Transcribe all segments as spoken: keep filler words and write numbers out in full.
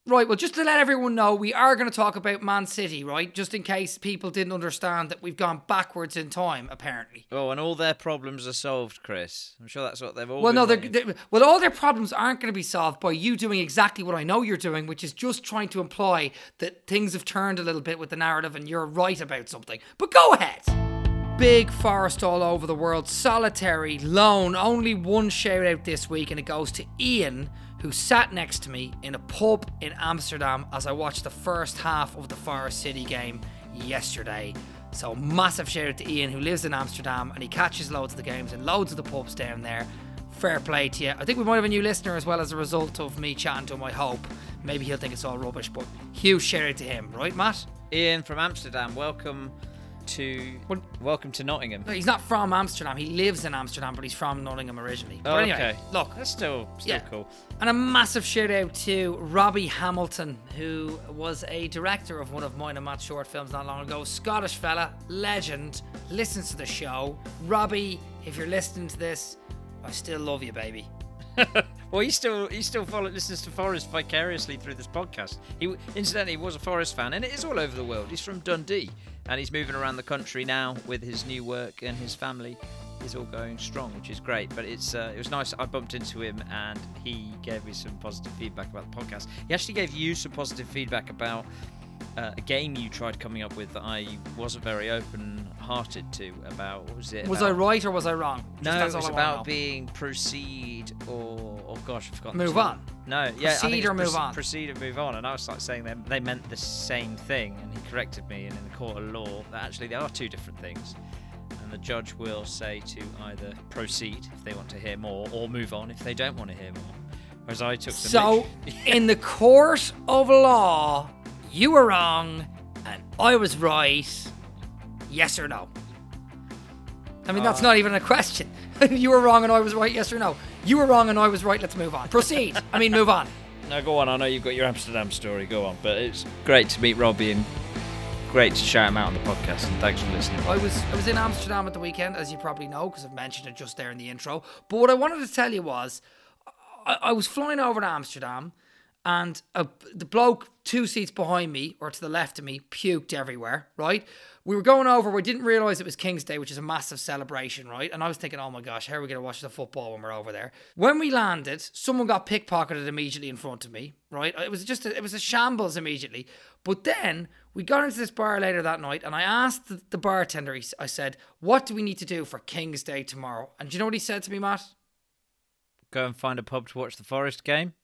Right, well, just to let everyone know, we are going to talk about Man City, right? Just in case people didn't understand that we've gone backwards in time, apparently. Oh, and all their problems are solved, Chris. I'm sure that's what they've all Well, been no, they're, waiting they well, all their problems aren't going to be solved by you doing exactly what I know you're doing, which is just trying to imply that things have turned a little bit with the narrative and you're right about something. But go ahead. Big Forest all over the world, solitary, lone, only one shout out this week, and it goes to Ian, who sat next to me in a pub in Amsterdam as I watched the first half of the Forest City game yesterday. So massive shout out to Ian, who lives in Amsterdam and he catches loads of the games and loads of the pubs down there. Fair play to you. I think we might have a new listener as well as a result of me chatting to him, I hope. Maybe he'll think it's all rubbish, but huge shout out to him, right, Matt? Ian from Amsterdam, welcome to well, welcome to Nottingham. No, he's not from Amsterdam. He lives in Amsterdam, but he's from Nottingham originally. Oh, but anyway, okay. Look, that's still still yeah. cool. And a massive shout out to Robbie Hamilton, who was a director of one of mine and Matt's short films not long ago. Scottish fella, legend, listens to the show. Robbie, if you're listening to this, I still love you, baby. Well, he still he still follow, listens to Forest vicariously through this podcast. He incidentally was a Forest fan, and it is all over the world. He's from Dundee, and he's moving around the country now with his new work, and his family is all going strong, which is great. But it's uh, it was nice. I bumped into him, and he gave me some positive feedback about the podcast. He actually gave you some positive feedback about uh, a game you tried coming up with that I wasn't very open-hearted to. About what was it? Was about? I right or was I wrong? Just No, it was about know. being proceed or oh gosh, I've forgotten. Move the on. No, yeah, Proceed I think or it's move on. Proceed or move on, and I was like saying them they meant the same thing, and he corrected me. And in the court of law, that actually they are two different things. And the judge will say to either proceed if they want to hear more, or move on if they don't want to hear more. Whereas I took the so in the court of law, you were wrong and I was right. Yes or no? I mean, that's uh, not even a question. You were wrong and I was right, yes or no? You were wrong and I was right, let's move on. Proceed. I mean, move on. No, go on. I know you've got your Amsterdam story. Go on. But it's great to meet Robbie and great to shout him out on the podcast. And thanks for listening. I was I was in Amsterdam at the weekend, as you probably know, because I've mentioned it just there in the intro. But what I wanted to tell you was, I, I was flying over to Amsterdam, and a, the bloke two seats behind me, or to the left of me, puked everywhere, right? We were going over, we didn't realise it was King's Day, which is a massive celebration, right? And I was thinking, oh my gosh, how are we going to watch the football when we're over there? When we landed, someone got pickpocketed immediately in front of me, right? It was just, a, it was a shambles immediately. But then we got into this bar later that night, and I asked the, the bartender, he, I said, what do we need to do for King's Day tomorrow? And do you know what he said to me, Matt? Go and find a pub to watch the Forest game?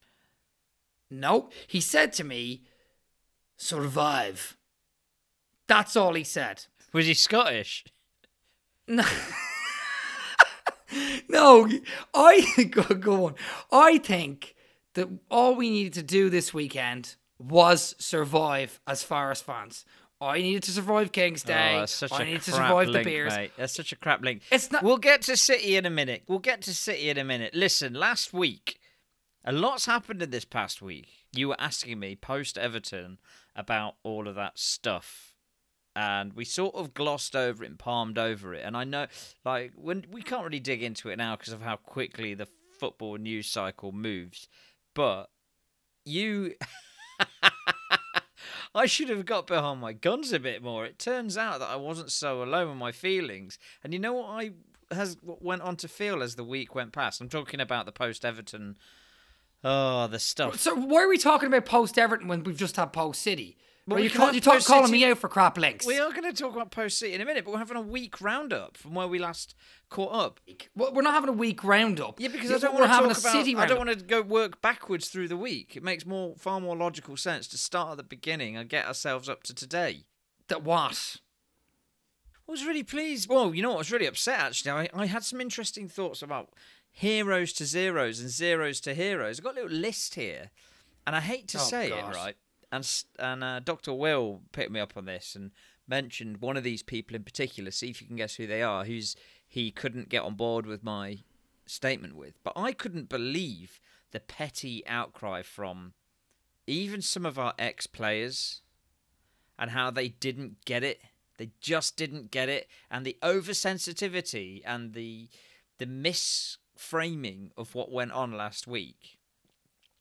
No. He said to me, survive. That's all he said. Was he Scottish? No. No, I go, go on. I think that all we needed to do this weekend was survive as Forest fans. I needed to survive King's Day. Oh, that's such I a needed to crap survive link, the beers. Mate. That's such a crap link. It's not. We'll get to City in a minute. We'll get to City in a minute. Listen, last week, a lot's happened in this past week. You were asking me post Everton about all of that stuff. And we sort of glossed over it and palmed over it. And I know, like, when we can't really dig into it now because of how quickly the football news cycle moves. But you, I should have got behind my guns a bit more. It turns out that I wasn't so alone with my feelings. And you know what I has what went on to feel as the week went past? I'm talking about the post Everton. Oh, the stuff. So why are we talking about post Everton when we've just had post City? Well, you call, you're talk, calling calling me out for crap links. We are going to talk about post City in a minute, but we're having a week roundup from where we last caught up. Well, we're not having a week roundup. Yeah, because yeah, I don't we're want to having talk a about. City I roundup. don't want to go work backwards through the week. It makes more far more logical sense to start at the beginning and get ourselves up to today. That what? I was really pleased. Well, you know what? I was really upset actually. I, I had some interesting thoughts about heroes to zeros and zeros to heroes. I've got a little list here, and I hate to oh, say gosh. it, right? And and uh, Doctor Will picked me up on this and mentioned one of these people in particular. See if you can guess who they are. Who's he couldn't get on board with my statement with. But I couldn't believe the petty outcry from even some of our ex-players and how they didn't get it. They just didn't get it. And the oversensitivity and the the misframing of what went on last week.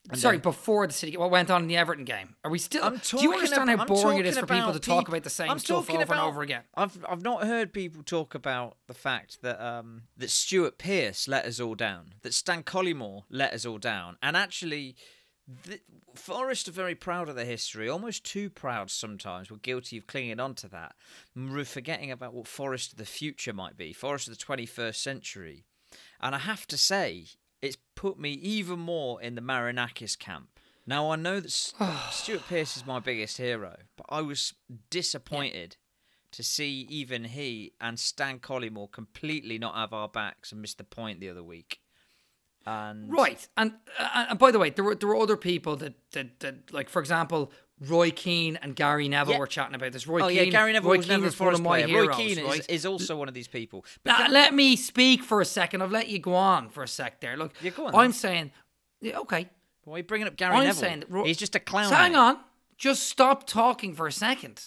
Sorry, then, before the City, what went on in the Everton game? Are we still? I'm do you understand ab- how I'm boring it is for talking people to about talk peop- about the same I'm stuff talking over about, and over again? I've I've not heard people talk about the fact that um that Stuart Pearce let us all down, that Stan Collymore let us all down, and actually, the, Forest are very proud of their history, almost too proud sometimes. We're guilty of clinging on to that, we're forgetting about what Forest of the future might be, Forest of the twenty-first century, and I have to say, it's put me even more in the Marinakis camp. Now, I know that Stuart Pearce is my biggest hero, but I was disappointed yeah. to see even he and Stan Collymore completely not have our backs and miss the point the other week. And Right, and uh, and by the way, there were there were other people that that, that like, for example, Roy Keane and Gary Neville yeah. were chatting about this. Roy oh Keane, yeah, Gary Neville Roy was Keane never a is one of Forest my player. heroes. Roy Keane right? is, is also one of these people. But Now, can... let me speak for a second. I've let you go on for a sec there. Look, yeah, go on, I'm then. saying, yeah, okay. Why are you bringing up Gary I'm Neville? saying that Ro- He's just a clown. So hang on. Just stop talking for a second.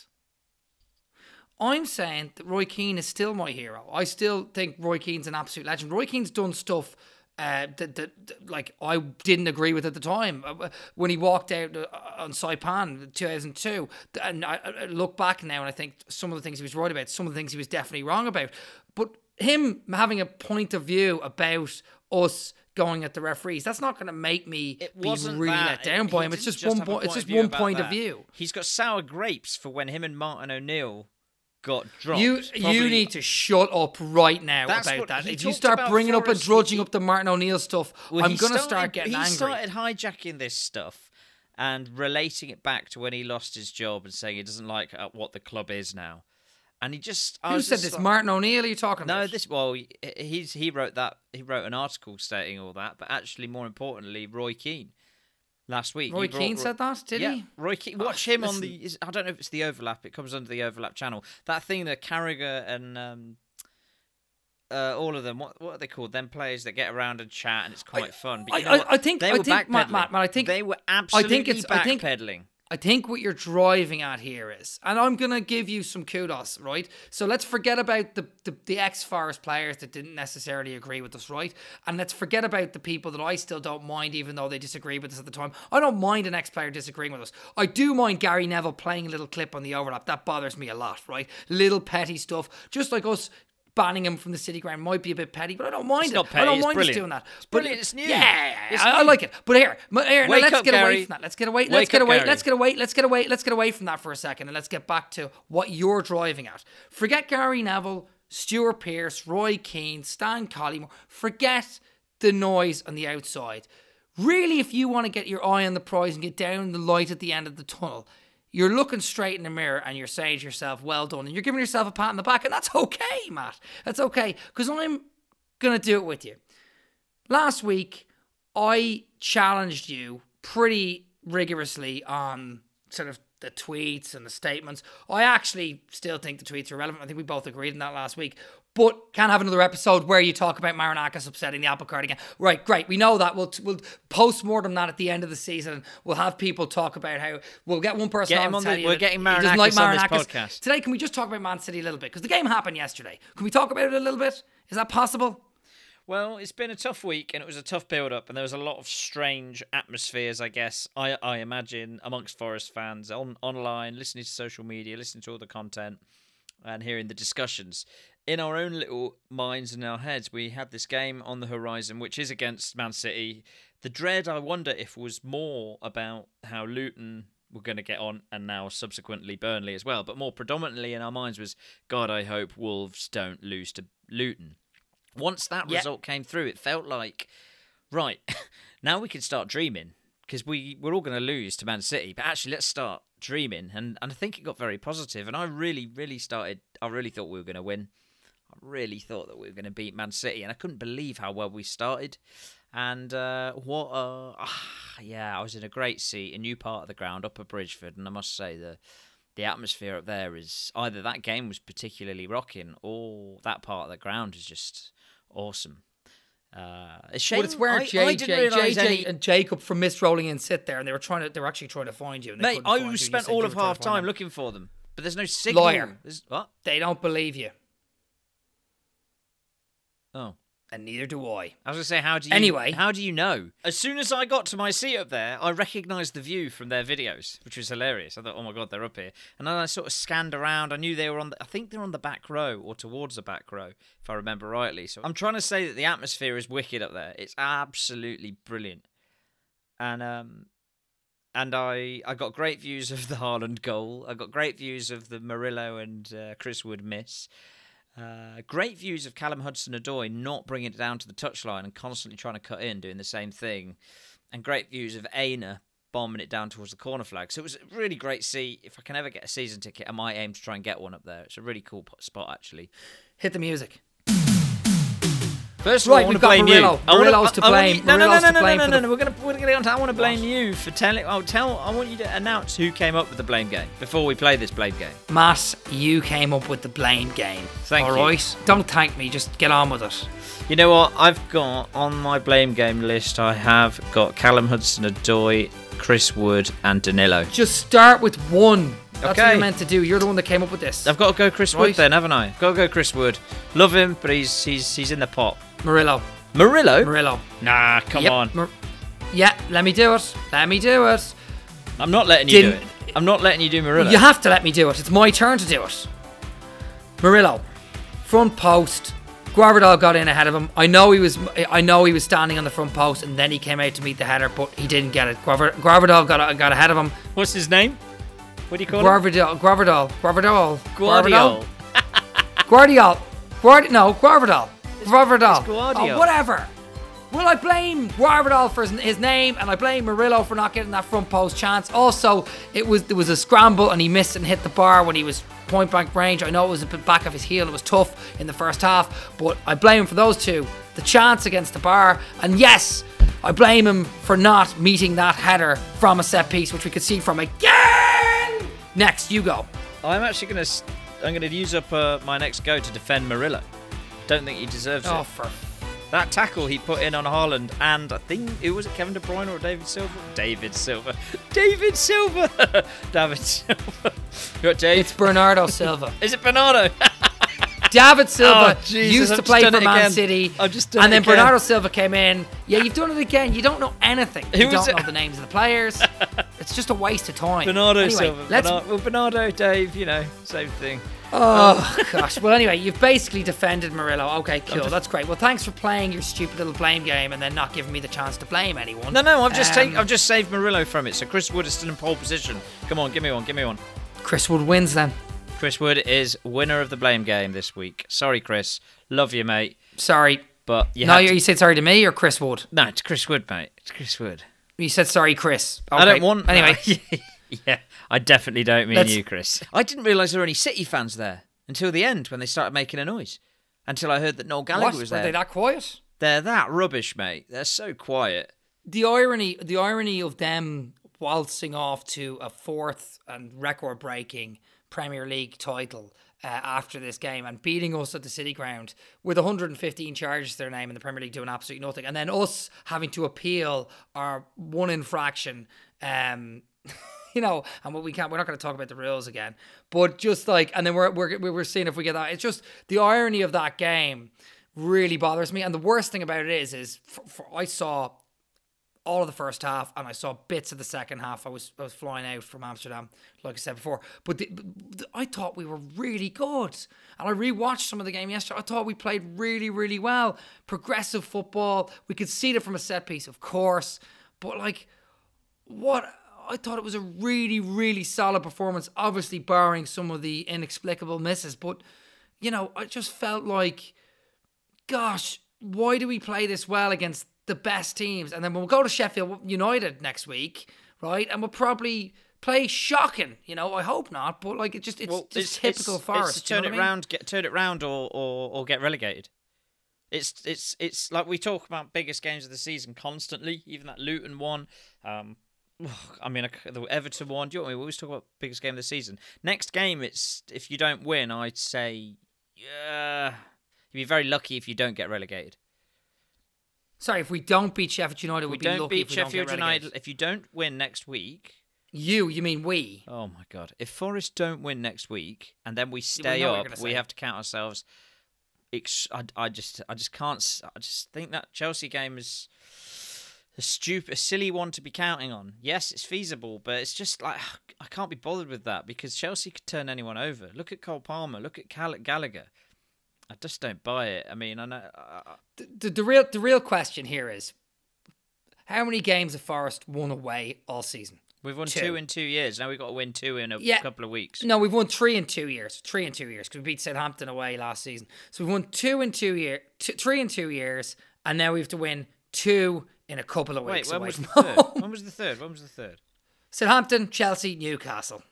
I'm saying that Roy Keane is still my hero. I still think Roy Keane's an absolute legend. Roy Keane's done stuff uh, that, that, that like I didn't agree with at the time. Uh, when he walked out uh, on Saipan in two thousand two, and I, I look back now and I think some of the things he was right about, some of the things he was definitely wrong about. But him having a point of view about us going at the referees, that's not going to make me it be wasn't really that. let down He by him. It's didn't just, just one have a point. It's point just of view one about point that. of view. He's got sour grapes for when him and Martin O'Neill got dropped. You Probably- you need to shut up right now That's about what- that. he If you talked start about bringing up and Forest, drudging he- up the Martin O'Neill stuff, Well, I'm he going to started- start getting he angry. He started hijacking this stuff and relating it back to when he lost his job and saying he doesn't like uh, what the club is now. And he just... I Who was said just this? like- Martin O'Neill? Are you talking No, about? this... Well, he- he's he wrote that... He wrote an article stating all that, but actually, more importantly, Roy Keane. Last week. Roy he brought- Keane said that, did yeah, he? Roy Keane. Oh, Watch him listen. on the... Is, I don't know if it's the Overlap. It comes under the Overlap channel. That thing that Carragher and... Um, Uh, all of them. What what are they called? Them players that get around and chat, and it's quite I, fun. But I, you know I, what? I think they I were think Matt, backpedaling. Matt, Matt, I think they were I absolutely think it's I think backpedaling. I think what you're driving at here is, and I'm gonna give you some kudos, right? So let's forget about the the, the ex-Forest players that didn't necessarily agree with us, right? And let's forget about the people that I still don't mind, even though they disagree with us at the time. I don't mind an ex-player disagreeing with us. I do mind Gary Neville playing a little clip on the Overlap. That bothers me a lot, right? Little petty stuff, just like us. Banning him from the City ground might be a bit petty, but I don't mind It's it. not petty, I don't it's mind us brilliant. doing that. It's But- brilliant, it's new. Yeah, It's I, I new. like it. But here, m- here now Wake let's up, get Gary. away from that. Let's get away. Let's Wake get up, away. Gary. Let's get away. Let's get away. Let's get away from that for a second, and let's get back to what you're driving at. Forget Gary Neville, Stuart Pearce, Roy Keane, Stan Collymore. Forget the noise on the outside. Really, if you want to get your eye on the prize and get down the light at the end of the tunnel, you're looking straight in the mirror and you're saying to yourself, well done. And you're giving yourself a pat on the back. And that's okay, Matt. That's okay. Because I'm going to do it with you. Last week, I challenged you pretty rigorously on sort of the tweets and the statements. I actually still think the tweets are relevant. I think we both agreed on that last week. But can't have another episode where you talk about Marinakis upsetting the apple cart again. Right, great. We know that. We'll we'll post-mortem that at the end of the season. We'll have people talk about how... We'll get one person Get on him to on tell the- you we're that getting he doesn't Marinakis like on this Marinakis. podcast. Today, can we just talk about Man City a little bit? Because the game happened yesterday. Can we talk about it a little bit? Is that possible? Well, it's been a tough week, and it was a tough build-up, and there was a lot of strange atmospheres, I guess, I I imagine, amongst Forest fans, on online, listening to social media, listening to all the content, and hearing the discussions. In our own little minds and our heads, we had this game on the horizon, which is against Man City. The dread, I wonder if, was more about how Luton were going to get on, and now subsequently Burnley as well, but more predominantly in our minds was, God, I hope Wolves don't lose to Luton. Once that Yeah. result came through, it felt like, right, now we can start dreaming, because we, we're all going to lose to Man City, but actually let's start dreaming, and, and I think it got very positive, and I really, really started, I really thought we were going to win. I really thought that we were going to beat Man City, and I couldn't believe how well we started, and uh, what, uh, ah, yeah, I was in a great seat, a new part of the ground, up at Bridgeford, and I must say the the atmosphere up there is, either that game was particularly rocking, or that part of the ground is just awesome. Uh, a shame. Well, it's where I, J I J, didn't realise J J any... and Jacob from Mist Rolling In sit there, and they were trying to. They were actually trying to find you. And they Mate, couldn't find you, I and you spent said all you of were trying half to find time them. looking for them, but there's no signal. Liar. There's, what? They don't believe you. Oh, And neither do I. I was gonna say, how do you? Anyway. how do you know? As soon as I got to my seat up there, I recognised the view from their videos, which was hilarious. I thought, oh my god, they're up here. And then I sort of scanned around. I knew they were on. The, I think they're on the back row or towards the back row, if I remember rightly. So I'm trying to say that the atmosphere is wicked up there. It's absolutely brilliant. And um, and I I got great views of the Haaland goal. I got great views of the Murillo and uh, Chris Wood miss. Uh, great views of Callum Hudson-Odoi not bringing it down to the touchline and constantly trying to cut in, doing the same thing. And great views of Aina bombing it down towards the corner flag. So it was a really great see. If I can ever get a season ticket, I might aim to try and get one up there. It's a really cool spot, actually. Hit the music. First of all, Right, I want we've to got blame Murillo. you. I wanna- Murillo's to I- I want blame. you- No, no, no, Murillo's no, to no, blame no, for no, the- no. We're gonna we're gonna get on to. I want to blame What? you for telling. Oh, tell. I want you to announce who came up with the blame game before we play this blame game. Matt, you came up with the blame game. Thank All you. right? Don't thank me. Just get on with it. You know what? I've got on my blame game list. I have got Callum Hudson-Odoi, Chris Wood, and Danilo. Just start with one. That's what Okay. you're meant to do. You're the one that came up with this. I've got to go Chris Right. Wood then, haven't I? Got to go Chris Wood. Love him, but he's he's he's in the pot. Murillo. Murillo? Murillo. Nah, come Yep. on. Mur- yeah, let me do it. Let me do it. I'm not letting you Didn't- do it. I'm not letting you do Murillo. You have to let me do it. It's my turn to do it. Murillo, front post. Guardiola got in ahead of him. I know he was. I know he was standing on the front post, and then he came out to meet the header, but he didn't get it. Guardiola got got ahead of him. What's his name? What do you call him? Guardiola, Guardiola, Guardiola, Guardiola. Guardiola, Guard. No, Guardiola, Guardiola. it's Guardiola. Oh, whatever. Well, I blame Guardiola for his, his name, and I blame Murillo for not getting that front post chance. Also, it was there was a scramble, and he missed and hit the bar when he was point blank range. I know it was a bit back of his heel. It was tough in the first half, but I blame him for those two. The chance against the bar, and yes, I blame him for not meeting that header from a set piece, which we could see from again. Next, you go. I'm actually gonna. s- I'm gonna use up uh, my next go to defend Murillo. Don't think he deserves Oh, it. for That tackle he put in on Haaland, and I think it was it Kevin De Bruyne or David Silva. David Silva. David Silva. David Silva. You got Dave? it's Bernardo Silva. Is it Bernardo? David Silva Oh, Jesus, used I've to just play done for it Man again. City, I've just done and it then again. Bernardo Silva came in. Yeah, you've done it again. You don't know anything. Who you was don't it? know the names of the players. It's just a waste of time. Bernardo anyway, Silva. Let's. Bernardo, well, Bernardo, Dave, you know, same thing. Oh gosh. Well, anyway, you've basically defended Murillo. Okay, cool. That's great. Well, thanks for playing your stupid little blame game and then not giving me the chance to blame anyone. No, no, I've just Um, take, I've just saved Murillo from it. So Chris Wood is still in pole position. Come on, give me one, give me one. Chris Wood wins then. Chris Wood is winner of the blame game this week. Sorry, Chris. Love you, mate. Sorry. But you no, had you, to- you said sorry to me or Chris Wood? No, it's Chris Wood, mate. It's Chris Wood. You said sorry, Chris. I Okay. don't want. Anyway, yeah, I definitely don't mean Let's- you, Chris. I didn't realise there were any City fans there until the end when they started making a noise. Until I heard that Noel Gallagher what? was Were there. they that quiet? They're that rubbish, mate. They're so quiet. The irony, the irony of them waltzing off to a fourth and record-breaking Premier League title uh, after this game and beating us at the City Ground with one hundred fifteen charges to their name in the Premier League doing absolutely nothing, and then us having to appeal our one infraction. Um, you know, and what we can't, we're not going to talk about the rules again, but just like, and then we're we're we're seeing if we get that. It's just the irony of that game really bothers me, and the worst thing about it is, is for, for, I saw all of the first half, and I saw bits of the second half. I was I was flying out from Amsterdam, like I said before. But the, the, I thought we were really good, and I rewatched some of the game yesterday. I thought we played really, really well. Progressive football. We could see it from a set piece, of course, but like what. I thought it was a really, really solid performance, obviously barring some of the inexplicable misses. But, you know, I just felt like, gosh, why do we play this well against the best teams? And then we'll go to Sheffield United next week, right? And we'll probably play shocking, you know, I hope not. But, like, it just it's Well, just typical it's, Forest. It's to you know turn what it I mean? round, get turn it round, or, or or get relegated. It's it's it's like we talk about biggest games of the season constantly. Even that Luton one. Um, I mean, the Everton one. Do you know what I mean? We always talk about biggest game of the season. Next game, it's if you don't win, I'd say, yeah, you'd be very lucky if you don't get relegated. Sorry, if we don't beat Sheffield United, We we'd be don't lucky beat if we Sheffield don't get relegated. United. If you don't win next week, You, you mean we? oh my god! If Forest don't win next week and then we we stay know what you're up, gonna we say. have to count ourselves ex- I, I just I just can't. I just think that Chelsea game is a stupid, a silly one to be counting on. Yes, it's feasible, but it's just like I can't be bothered with that because Chelsea could turn anyone over. Look at Cole Palmer. Look at Cal- Gallagher. I just don't buy it. I mean, I know. I, the, the, the real the real question here is, how many games have Forest won away all season? We've won two. two in two years. Now we've got to win two in a yeah. couple of weeks. No, we've won three in two years. Three in two years because we beat Southampton away last season. So we've won two in two years, two, three in two years, and now we have to win two in a couple of weeks. Wait, when away was from the third? home. When was the third? When was the third? Southampton, Chelsea, Newcastle.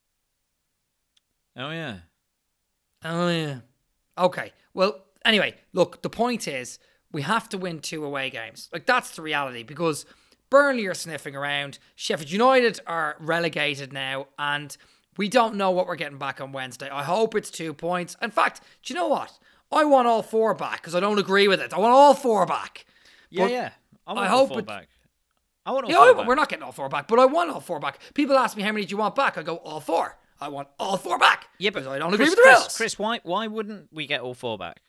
Oh yeah. Oh yeah. Okay. Well, anyway, look. The point is, we have to win two away games. Like that's the reality because Burnley are sniffing around. Sheffield United are relegated now, and we don't know what we're getting back on Wednesday. I hope it's two points. In fact, do you know what? I want all four back because I don't agree with it. I want all four back. Yeah, But yeah. I want I all hope four it- back. I want all Yeah, four I- back. we're not getting all four back, but I want all four back. People ask me how many do you want back? I go all four. I want all four back. Yeah, but because I don't Chris, agree with the Chris, rules. Chris, why why wouldn't we get all four back?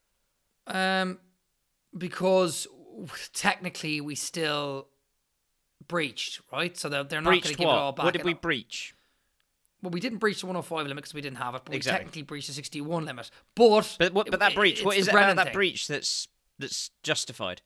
Um, because technically we still breached, right? So they're, they're not going to Breached give it all what? back. What did And- we breach? Well, we didn't breach the one oh five limit because we didn't have it, but Exactly. we technically breached the sixty-one limit. But But what? But that it- breach. it's What the is it Brennan about that thing. breach that's that's justified?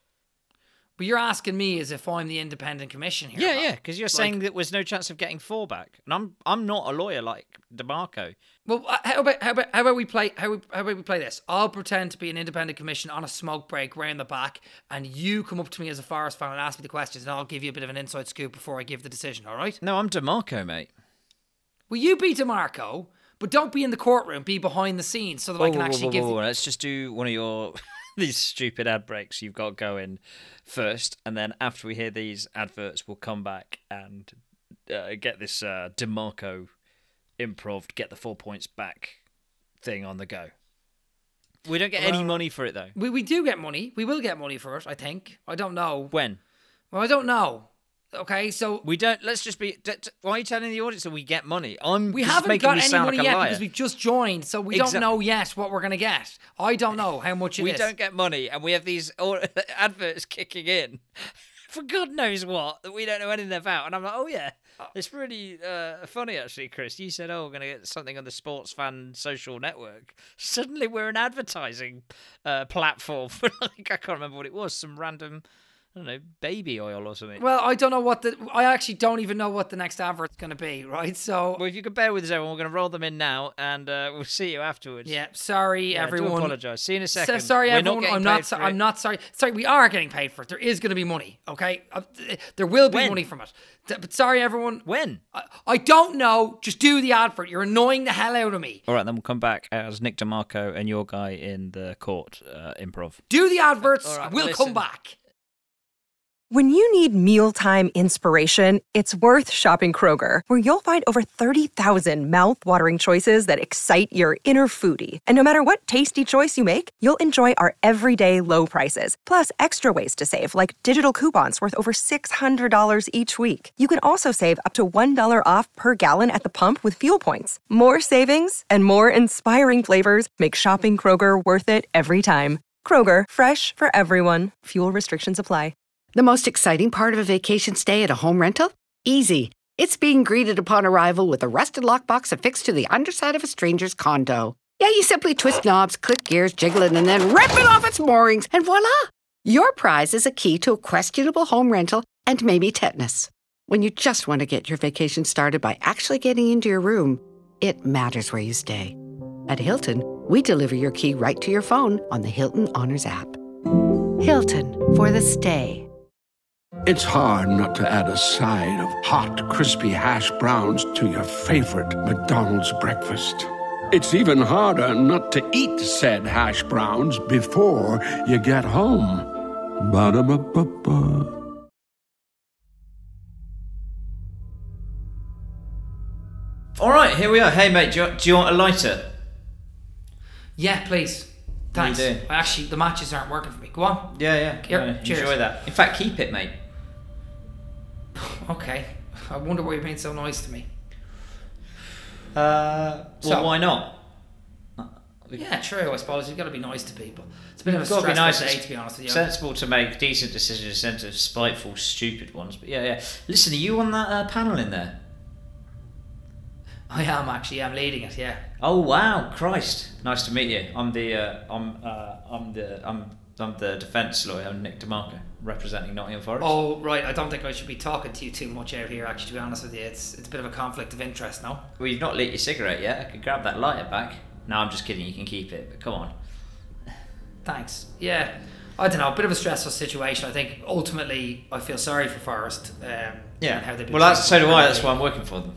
But you're asking me as if I'm the independent commission here. Yeah, pal. yeah. Because you're Like- saying that there's no chance of getting four back, and I'm I'm not a lawyer like DeMarco. Well, uh, how about how about how about we play how, we, how about we play this? I'll pretend to be an independent commission on a smoke break round the back, and you come up to me as a Forest fan and ask me the questions, and I'll give you a bit of an inside scoop before I give the decision. All right? No, I'm DeMarco, mate. Well, you be DeMarco, but don't be in the courtroom. Be behind the scenes so that I can Whoa, whoa, actually whoa, give. whoa, the- whoa. Let's just do one of your these stupid ad breaks you've got going first, and then after we hear these adverts, we'll come back and uh, get this uh, DeMarco improv, get the four points back thing on the go. We don't get any Well- money for it though. We we do get money. We will get money for it. I think. I don't know. When? Well, I don't know. Okay, so We don't. Let's just be. d- d- Why are you telling the audience that we get money? I'm. we this is haven't making got me any sound money like a yet liar. because we've just joined, so we Exact- don't know yet what we're gonna get. I don't know how much it We is. don't get money, and we have these au- adverts kicking in for God knows what that we don't know anything about. And I'm like, oh yeah, it's really uh, funny actually, Chris. You said, oh, we're gonna get something on the Sports Fan social network. Suddenly, we're an advertising uh, platform for like I can't remember what it was, some random. I don't know, baby oil or something. Well, I don't know what the. I actually don't even know what the next advert's going to be, right? So, Well, if you could bear with us, everyone, we're going to roll them in now, and uh, we'll see you afterwards. yeah, sorry Yeah, I everyone. do apologise. See you in a So- second. sorry We're everyone. Not I'm getting not. paid So, for I'm it. not sorry. Sorry, we are getting paid for it. There is going to be money. Okay, uh, there will be When? money from it. Th- But sorry everyone. When? I, I don't know. Just do the advert. You're annoying the hell out of me. All right, then we'll come back as Nick DeMarco and your guy in the court uh, improv. Do the adverts. All right, and we'll listen. come back. When you need mealtime inspiration, it's worth shopping Kroger, where you'll find over thirty thousand mouth-watering choices that excite your inner foodie. And no matter what tasty choice you make, you'll enjoy our everyday low prices, plus extra ways to save, like digital coupons worth over six hundred dollars each week. You can also save up to one dollar off per gallon at the pump with fuel points. More savings and more inspiring flavors make shopping Kroger worth it every time. Kroger, fresh for everyone. Fuel restrictions apply. The most exciting part of a vacation stay at a home rental? Easy. It's being greeted upon arrival with a rusted lockbox affixed to the underside of a stranger's condo. Yeah, you simply twist knobs, click gears, jiggle it, and then rip it off its moorings, and voila! Your prize is a key to a questionable home rental and maybe tetanus. When you just want to get your vacation started by actually getting into your room, it matters where you stay. At Hilton, we deliver your key right to your phone on the Hilton Honors app. Hilton, for the stay. It's hard not to add a side of hot, crispy hash browns to your favorite McDonald's breakfast. It's even harder not to eat said hash browns before you get home. Ba-da-ba-ba-ba. All right, here we are. Hey, mate, do you, do you want a lighter? Yeah, please. What are you Thanks. doing? Actually, the matches aren't working for me. Go on. Yeah, yeah. Here, yeah, cheers. Enjoy that. In fact, keep it, mate. Okay. I wonder why you're being so nice to me. Uh, well, So- why not? Yeah, true. I suppose you've got to be nice to people. It's a bit of a Got to be stressful nice. day, It's to be honest with you. sensible to make decent decisions instead of spiteful, stupid ones. But yeah, yeah. Listen, are you on that uh, panel in there? I am actually. I'm leading it. Yeah. Oh wow, Christ! Nice to meet you. I'm the uh, I'm uh, I'm the I'm I'm the defence lawyer. I'm Nick DeMarco, representing Nottingham Forest. Oh right. I don't think I should be talking to you too much out here. Actually, to be honest with you, it's it's a bit of a conflict of interest now. Well, you've not lit your cigarette yet. I could grab that lighter back. No, I'm just kidding. You can keep it. But come on. Thanks. Yeah. I don't know. A bit of a stressful situation. I think ultimately I feel sorry for Forest. Um, Yeah. And how they've been Well, that's so treated. do I. That's why I'm working for them.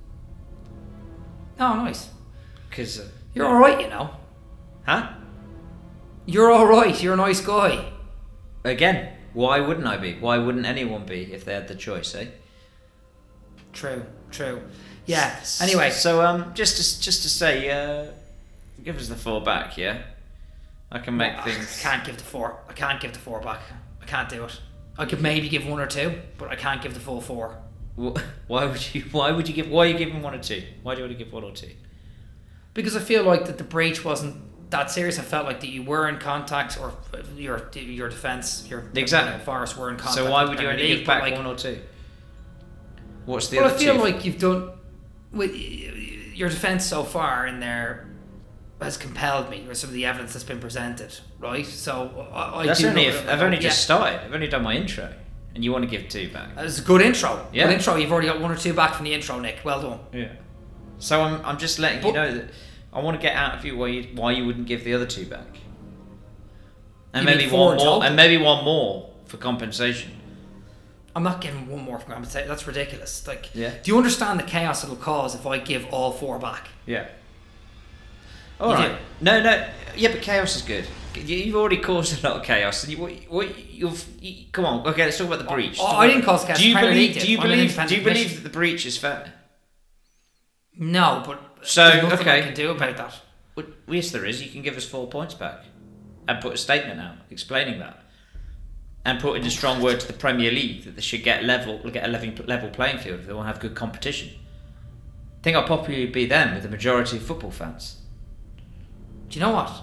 Oh, nice. Because. Uh, You're all right, you know. huh? You're all right. You're a nice guy. Again, why wouldn't I be? Why wouldn't anyone be if they had the choice, eh? True. True. Yeah. Anyway. So um, just to just to say, uh, give us the four back, yeah. I can make I things. can't give the four. I can't give the four back. I can't do it. I could maybe give one or two, but I can't give the full four. Wh- Why would you? Why would you give? Why are you giving one or two? Why do you want to give one or two? Because I feel like that the breach wasn't that serious. I felt like that you were in contact, or your your defence, your Exactly. Forest were in contact. So why with would the you Premier only League, give but, back like, one or two? What's the Well, other I feel two? like you've done with your defence so far in there has compelled me, or some of the evidence that's been presented, right? So I, I That's do only know if that- I've only yeah. just started. I've only done my intro, and you want to give two back. It's a good intro. Yeah. Good intro. You've already got one or two back from the intro, Nick. Well done. Yeah. So I'm I'm just letting you But- know that I want to get out of you why you why you wouldn't give the other two back, and You mean maybe four one in more, total? and maybe one more for compensation. I'm not giving one more for compensation. That's ridiculous. Like, Yeah. do you understand the chaos it'll cause if I give all four back? Yeah. All You right. do? No, no. Yeah, but chaos is good. You- You've already caused a lot of chaos. And you, what, what, you've, you, come on. Okay, let's talk about the breach. Oh, Talk I about- didn't cause chaos. Do you Premier believe? League did. Do you I'm an believe? independent Do you believe commission. that the breach is fair? No, but So, there's nothing okay. I can do about that. Well, yes, there is. You can give us four points back, and put a statement out explaining that, and put in a strong word to the Premier League that they should get level, get a level, level playing field if they want to have good competition. I think I'll probably be them with the majority of football fans. Do you know what?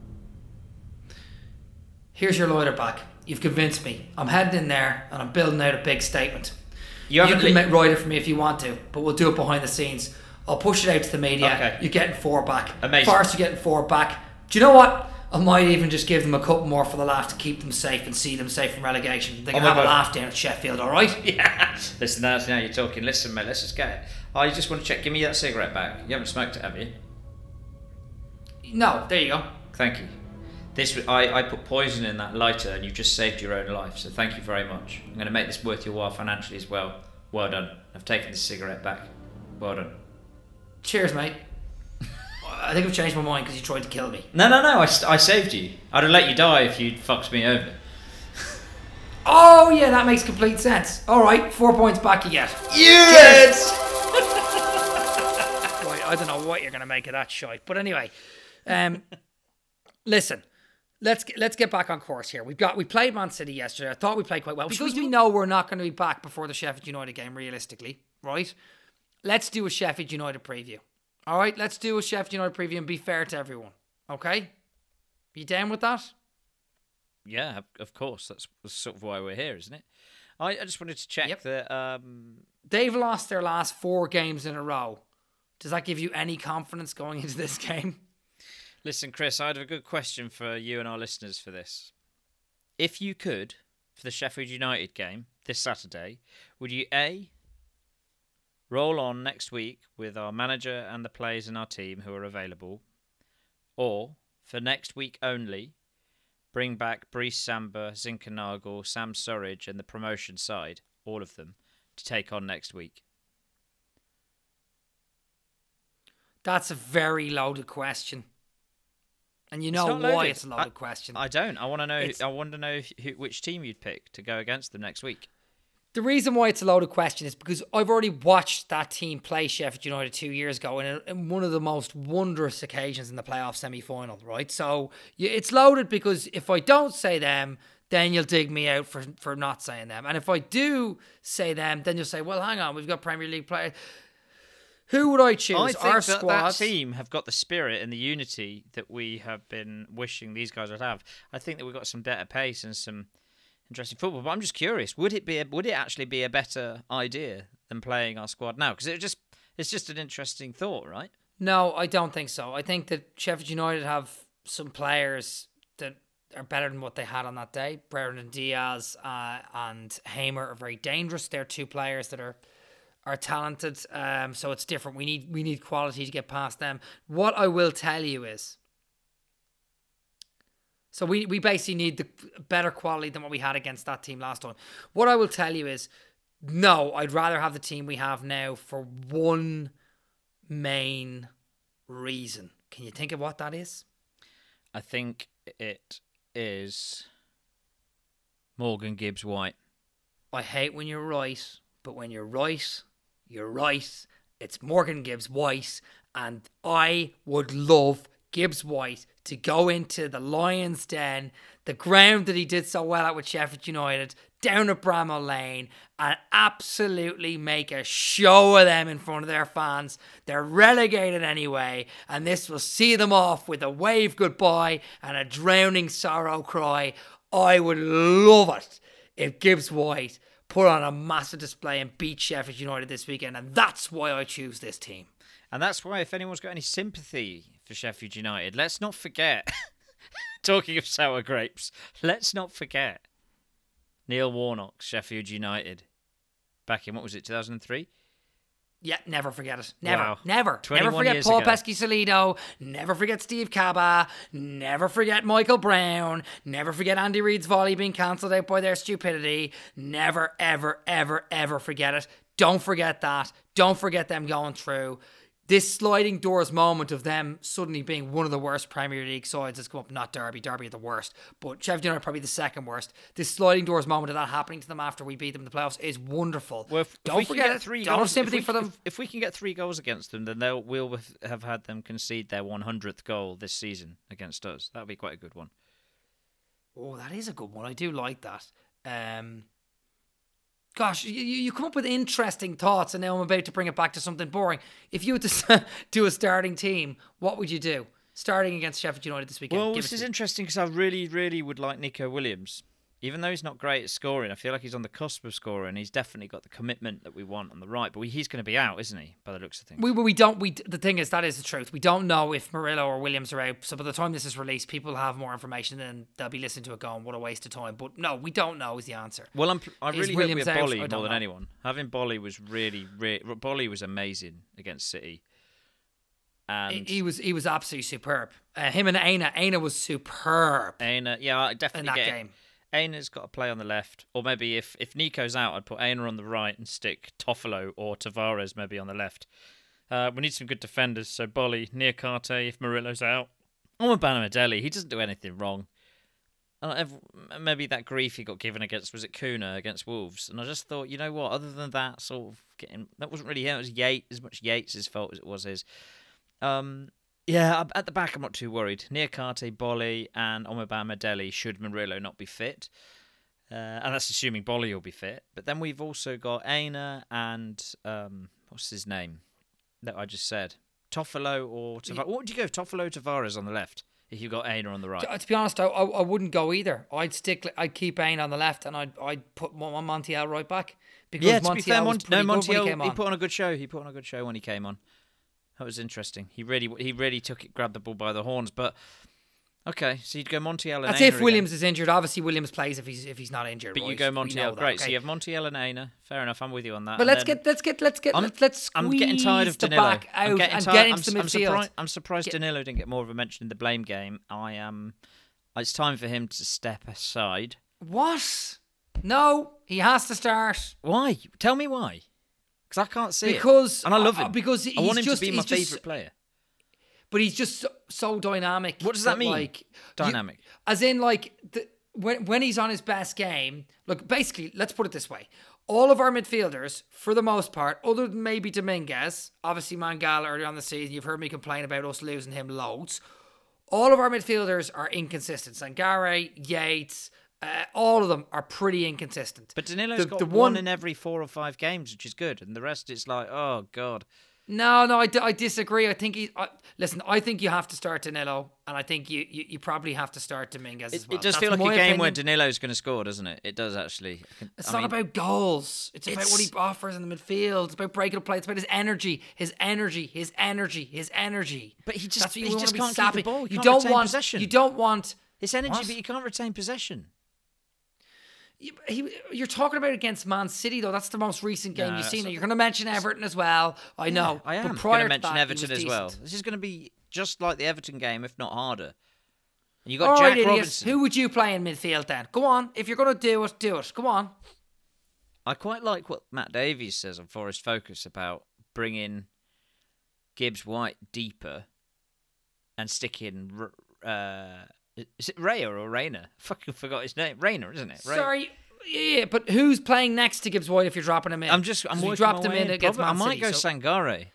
Here's your lawyer back. You've convinced me. I'm heading in there and I'm building out a big statement. You You haven't can li- make write it for me if you want to, but we'll do it behind the scenes. I'll push it out to the media. Okay. You're getting four back. Amazing. Forest, you're getting four back. Do you know what? I might even just give them a couple more for the laugh to keep them safe and see them safe from relegation. They can Oh my have a God. laugh down at Sheffield, all right? Yeah. Listen, that's now you're talking. Listen, mate, let's just get it. I just want to check. Give me that cigarette back. You haven't smoked it, have you? No, there you go. Thank you. This I, I put poison in that lighter, and you've just saved your own life. So thank you very much. I'm going to make this worth your while financially as well. Well done. I've taken the cigarette back. Well done. Cheers, mate. I think I've changed my mind because you tried to kill me. No, no, no. I, st- I saved you. I'd have let you die if you'd fucked me over. Oh, yeah, that makes complete sense. All right, four points back you get. Yes. Right, I don't know what you're going to make of that shite. But anyway, um, listen, let's get, let's get back on course here. We've got we played Man City yesterday. I thought we played quite well because we know we're not going to be back before the Sheffield United game, realistically, right? Let's do a Sheffield United preview. All right, let's do a Sheffield United preview and be fair to everyone. Okay, you down with that? Yeah, of course. That's sort of why we're here, isn't it? I, I just wanted to check Yep. that. Um, They've lost their last four games in a row. Does that give you any confidence going into this game? listen, Chris, I have a good question for you and our listeners for this. If you could, for the Sheffield United game this Saturday, would you A, roll on next week with our manager and the players in our team who are available, or for next week only, bring back Brice Samba, Zinkernagel, Sam Surridge and the promotion side, all of them, to take on next week? That's a very loaded question. And you It's know not why loaded. it's a loaded I- question. I don't. I want to know. It's- I want to know who, which team you'd pick to go against them next week. The reason why it's a loaded question is because I've already watched that team play Sheffield United two years ago in, a, in one of the most wondrous occasions in the playoff semi-final, right? So yeah, it's loaded because if I don't say them, then you'll dig me out for, for not saying them. And if I do say them, then you'll say, well, hang on, we've got Premier League players. Who would I choose? I think Our that squad. that team have got the spirit and the unity that we have been wishing these guys would have. I think that we've got some better pace and some interesting football. But I'm just curious: would it be? A, would it actually be a better idea than playing our squad now? Because it just it's just an interesting thought, right? No, I don't think so. I think that Sheffield United have some players that are better than what they had on that day. Brendan Diaz uh, and Hamer are very dangerous. They're two players that are are talented. Um, so it's different. We need we need quality to get past them. What I will tell you is, so we, we basically need the better quality than what we had against that team last time. What I will tell you is, no, I'd rather have the team we have now for one main reason. Can you think of what that is? I think it is Morgan Gibbs White. I hate when you're right, but when you're right, you're right. It's Morgan Gibbs White, and I would love Gibbs White to go into the Lions' Den, the ground that he did so well at with Sheffield United, down at Bramall Lane, and absolutely make a show of them in front of their fans. They're relegated anyway, and this will see them off with a wave goodbye and a drowning sorrow cry. I would love it if Gibbs White put on a massive display and beat Sheffield United this weekend, and that's why I choose this team. And that's why, if anyone's got any sympathy for Sheffield United, let's not forget, talking of sour grapes, let's not forget Neil Warnock's Sheffield United back in, what was it, two thousand three? Yeah, never forget it. Never, Wow. never. Never forget years Paul ago. Pesky-Solido. Never forget Steve Cabba. Never forget Michael Brown. Never forget Andy Reid's volley being cancelled out by their stupidity. Never, ever, ever, ever forget it. Don't forget that. Don't forget them going through. This sliding doors moment of them suddenly being one of the worst Premier League sides has come up. Not Derby. Derby are the worst. But Sheffield United are probably the second worst. This sliding doors moment of that happening to them after we beat them in the playoffs is wonderful. Well, if, Don't if we forget can get it. three Don't goals, have sympathy if we, for them. If, if we can get three goals against them, then they'll we'll have had them concede their one hundredth goal this season against us. That would be quite a good one. Oh, that is a good one. I do like that. Um, gosh, you, you come up with interesting thoughts, and now I'm about to bring it back to something boring. If you had to do a starting team, what would you do? Starting against Sheffield United this weekend. Well, Give this it is to me. interesting because I really, really would like Nico Williams. Even though he's not great at scoring, I feel like he's on the cusp of scoring. He's definitely got the commitment that we want on the right, but we, he's going to be out, isn't he, by the looks of things? We, we don't. We the thing is, that is the truth. We don't know if Murillo or Williams are out. So by the time this is released, people have more information, and they'll be listening to it going, "What a waste of time." But no, we don't know is the answer. Well, I'm, I Is really hope we Williams have out? Bolly I more don't than know. anyone. Having Bolly was really, really... Bolly was amazing against City. And He, he was he was absolutely superb. Uh, him and Aina. Aina was superb Aina, yeah, I in definitely that get game. Aina's got to play on the left, or maybe if, if Nico's out, I'd put Aina on the right and stick Toffolo or Tavares maybe on the left. Uh, we need some good defenders, so Bolly, Niakate if Murillo's out. Or Banamadeli, he doesn't do anything wrong. And I've- maybe that grief he got given against, was it Kuna against Wolves? And I just thought, you know what, other than that sort of getting, that wasn't really him, it was Yates, as much Yates' fault as it was his. Um, yeah, at the back I'm not too worried. Niakate, Bolly and Omobamidele should Murillo not be fit. Uh, and that's assuming Bolly will be fit. But then we've also got Aina and, um, what's his name that I just said? Toffolo or Tavares? What would you go, Toffolo Tavares on the left if you got Aina on the right? To, to be honest, I, I I wouldn't go either. I'd stick. I'd keep Aina on the left, and I'd I'd put Mon- Montiel right back because Yeah, to Montiel be fair, was Mont- pretty no, good when Montiel, he came he on. put on a good show. He put on a good show when he came on. That was interesting. He really, he really took it, grabbed the ball by the horns. But okay, so you'd go Montiel and That's Aina if Williams again. is injured. Obviously, Williams plays if he's if he's not injured. But you right? go We know Montiel, that, great. So okay. you have Montiel and Aina. Fair enough. I'm with you on that. But And let's then- get let's get let's get I'm, let's let's I'm getting tired of squeeze the Danilo. back out I'm getting and tired. get I'm, into the I'm, midfield. surprised, I'm surprised Get- Danilo didn't get more of a mention in the blame game. I am. It's time for him to step aside. What? No, he has to start. Why? Tell me why. Because I can't see Because- it. And I love uh, him. because I want him he's just- to be my he's just- favourite player. But he's just so, so dynamic. What does that mean? Like you- Dynamic. as in, like the, when when he's on his best game. Look, basically, let's put it this way: all of our midfielders, for the most part, other than maybe Dominguez, obviously Mangala early on the season, you've heard me complain about us losing him loads. All of our midfielders are inconsistent. Sangare, Yates, uh, all of them are pretty inconsistent. But Danilo's The- got the one in every four or five games, which is good. And the rest, it's like, oh, God. No, no, I, d- I disagree. I think he. I, listen, I think you have to start Danilo, and I think you, you, you probably have to start Dominguez It, as well. it does That's feel like my a game opinion. where Danilo's going to score, doesn't it? It does actually. I can- It's I not mean, about goals. It's, about what he it's- offers in the midfield. It's about breaking up play. It's about his energy, his energy, his energy, his energy. But he just- That's what you he want just to be can't keep the sappy. ball. He You can't don't retain want. possession. You don't want. It's energy, What? but you can't retain possession. You- He, you're talking about against Man City though. That's the most recent game No, you've that's seen. not- You're going to mention Everton as well. I know. I am But going prior to to mention that, he Everton was as well. decent. This is going to be just like the Everton game, if not harder. And you All got right, Jack idiots. Robinson. Who would you play in midfield then? Go on. If you're going to do it, do it. Go on. I quite like what Matt Davies says on Forest Focus about bringing Gibbs White deeper and sticking. Uh, is it Raya or Rayner? I fucking forgot his name. Rayner, isn't it? Ray- Sorry. Yeah, but who's playing next to Gibbs White if you're dropping him in? I'm just. I'm 'Cause we working dropped my him way in against Probably- Man I might City, go so- Sangare.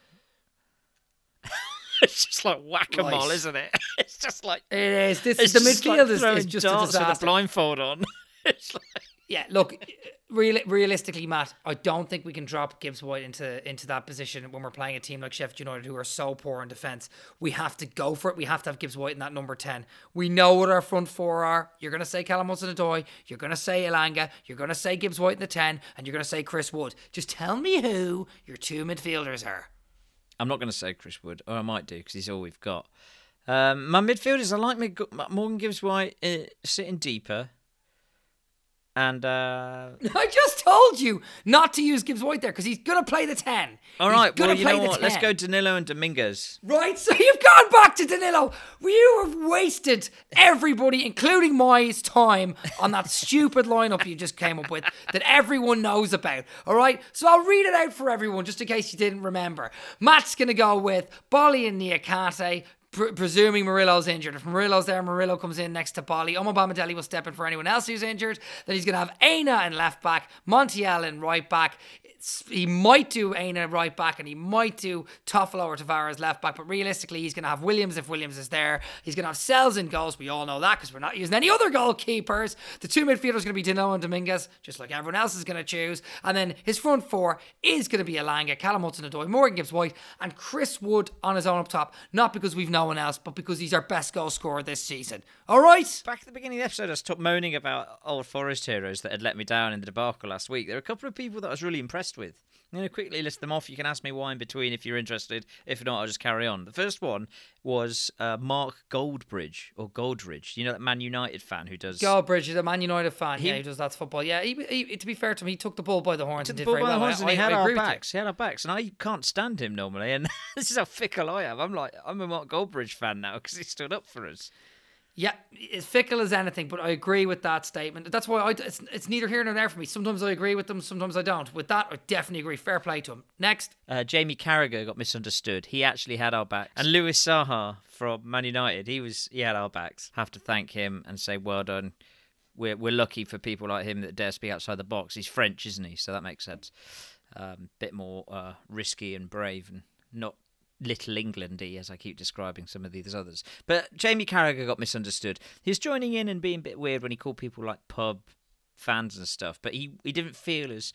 It's just like whack-a-mole, Right. isn't it? It's just like It is. This it's the just midfield like is, throwing is just a darts with a disaster. blindfold on. It's like, Yeah, look, real, realistically, Matt, I don't think we can drop Gibbs White into into that position when we're playing a team like Sheffield United who are so poor in defence. We have to go for it. We have to have Gibbs White in that number ten. We know what our front four are. You're going to say Callum Hudson-Odoi. You're going to say Elanga. You're going to say Gibbs White in the ten. And you're going to say Chris Wood. Just tell me who your two midfielders are. I'm not going to say Chris Wood, or I might do because he's all we've got. Um, my midfielders, I like me Morgan Gibbs White uh, sitting deeper. And uh, I just told you not to use Gibbs White there because he's going to play the ten. all He's right, gonna well, you play know the what? Let's ten. go Danilo and Dominguez. Right, so you've gone back to Danilo. You have wasted everybody, including my time, on that stupid lineup you just came up with that everyone knows about. All right, so I'll read it out for everyone just in case you didn't remember. Matt's going to go with Bolly and Niakate. Pre- presuming Murillo's injured. If Murillo's there, Murillo comes in next to Bolly. Omo Balotelli will step in for anyone else who's injured. Then he's going to have Aina in left back, Montiel in right back. It's, he might do Aina right back and he might do Toffolo or Tavares left back, but realistically he's going to have Williams if Williams is there. He's going to have Sells in goals. We all know that because we're not using any other goalkeepers. The two midfielders are going to be Danilo and Dominguez, just like everyone else is going to choose. And then his front four is going to be Elanga, Callum Hudson-Odoi, Morgan Gibbs White, and Chris Wood on his own up top. Not because we've no one else, but because he's our best goal scorer this season. All right? Back at the beginning of the episode, I stopped moaning about old Forest heroes that had let me down in the debacle last week. There are a couple of people that I was really impressed with. I'm going to quickly list them off. You can ask me why in between if you're interested. If not, I'll just carry on. The first one was uh, Mark Goldbridge, or Goldridge. You know that Man United fan who does... Goldbridge is a Man United fan. He- yeah, he does that football. Yeah, he, he, to be fair to him, he took the bull by the horns Took and the did ball very by the well. horns I, and he I- had I our agree with you. backs. He had our backs, and I can't stand him normally. And this is how fickle I am. I'm like, I'm a Mark Goldbridge fan now because he stood up for us. Yeah, as fickle as anything, but I agree with that statement. That's why I, it's, it's neither here nor there for me. Sometimes I agree with them, sometimes I don't. With that, I definitely agree. Fair play to him. Next. Uh, Jamie Carragher got misunderstood. He actually had our backs. And Louis Saha from Man United, he was he had our backs. Have to thank him and say well done. We're we're lucky for people like him that dare speak outside the box. He's French, isn't he? So that makes sense. Um, bit more uh, risky and brave and not Little Englandy, as I keep describing some of these others. But Jamie Carragher got misunderstood. He was joining in and being a bit weird when he called people like pub fans and stuff, but he, he didn't feel as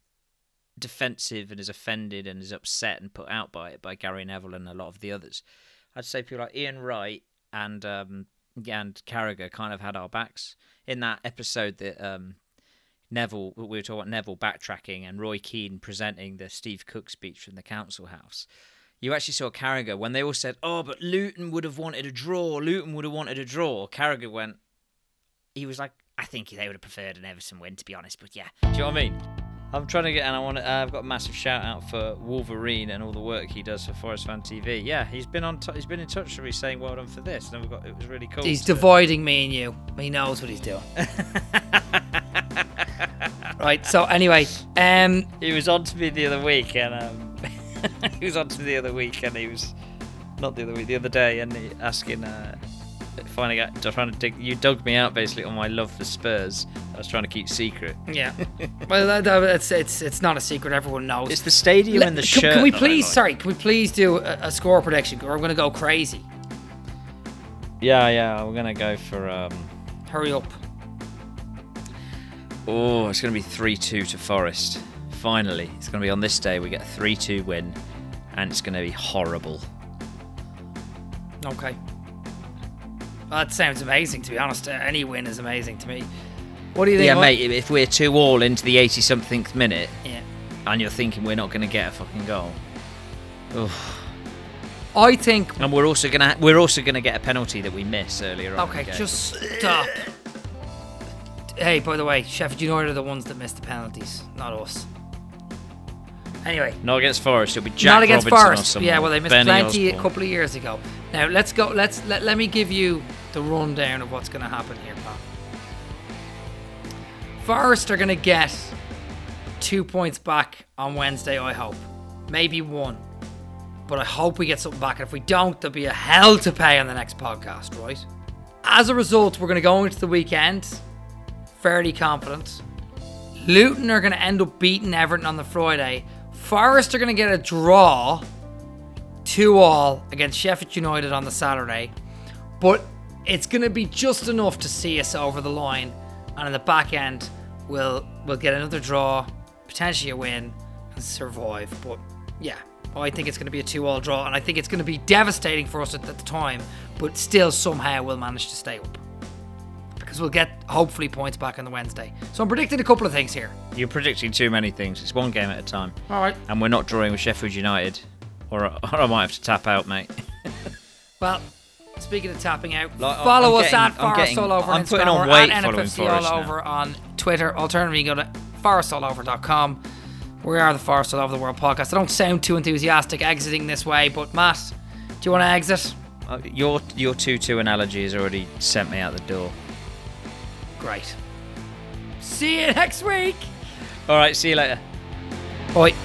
defensive and as offended and as upset and put out by it by Gary Neville and a lot of the others. I'd say people like Ian Wright and um, and Carragher kind of had our backs in that episode that um, Neville, we were talking about Neville backtracking and Roy Keane presenting the Steve Cook speech from the Council House. You actually saw Carragher when they all said, oh, but Luton would have wanted a draw. Luton would have wanted a draw. Carragher went, he was like, I think they would have preferred an Everton win, to be honest. But yeah, do you know what I mean? I'm trying to get, and I want to, uh, I've got a massive shout out for Wolverine and all the work he does for Forest Fan T V. Yeah, he's been on, t- he's been in touch with me saying well done for this, and we've got, it was really cool. He's to- dividing me and you. He knows what he's doing. Right, so anyway, um, He was on to me the other week, and um, he was on to me the other week, and he was not the other week, the other day, and he asking, uh, finding out, trying to dig. You dug me out basically on my love for Spurs. I was trying to keep secret. yeah. Well, that, that, it's it's it's not a secret. Everyone knows. It's the stadium Let- and the can, shirt. Can we that I please? like. Sorry, can we please do a, a score prediction, or I'm going to go crazy. Yeah, yeah. I'm gonna go for. Um, Hurry up. oh, it's gonna be three two to Forest. Finally, it's gonna be on this day. We get a three two win. and it's going to be horrible. Okay. Well, that sounds amazing, to be honest. Any win is amazing to me. What do you think? Yeah, what? mate, if we're two all into the eighty-somethingth minute, Yeah. and you're thinking we're not going to get a fucking goal, oof. I think. And we're also gonna we're also gonna get a penalty that we miss earlier on. Okay, in the game. just stop. Hey, by the way, Sheffield United are the ones that missed the penalties, not us. Anyway. Not against Forest. It'll be Jack Not against Robinson or Forest. someone. Yeah, well, they missed Benny plenty Osborne. a couple of years ago. Now let's go. Let's let, let me give you the rundown of what's going to happen here, pal. Forest are going to get two points back on Wednesday. I hope, maybe one, but I hope we get something back. And if we don't, there'll be a hell to pay on the next podcast, right? As a result, we're going to go into the weekend fairly confident. Luton are going to end up beating Everton on the Friday. Forest are going to get a draw, two all against Sheffield United on the Saturday, but it's going to be just enough to see us over the line, and in the back end we'll we'll get another draw, potentially a win, and survive. But yeah, I think it's going to be a two all draw, and I think it's going to be devastating for us at the time, but still somehow we'll manage to stay up, because we'll get hopefully points back on the Wednesday. So I'm predicting a couple of things here. You're predicting too many things. It's one game at a time. All right. And we're not drawing with Sheffield United, or, or I might have to tap out, mate. Well, speaking of tapping out, Like, follow I'm us getting- at I'm Forest getting- All Over on I'm Instagram putting on or weight at N F F C following All Forest now. Over on Twitter. Alternatively, you go to forest all over dot com. We are the Forest All Over the World podcast. I don't sound too enthusiastic exiting this way, but Matt, do you want to exit? Uh, your your two two analogy has already sent me out the door. Great. See you next week. All right, see you later. Bye.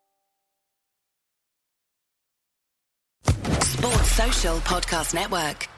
Sports Social Podcast Network.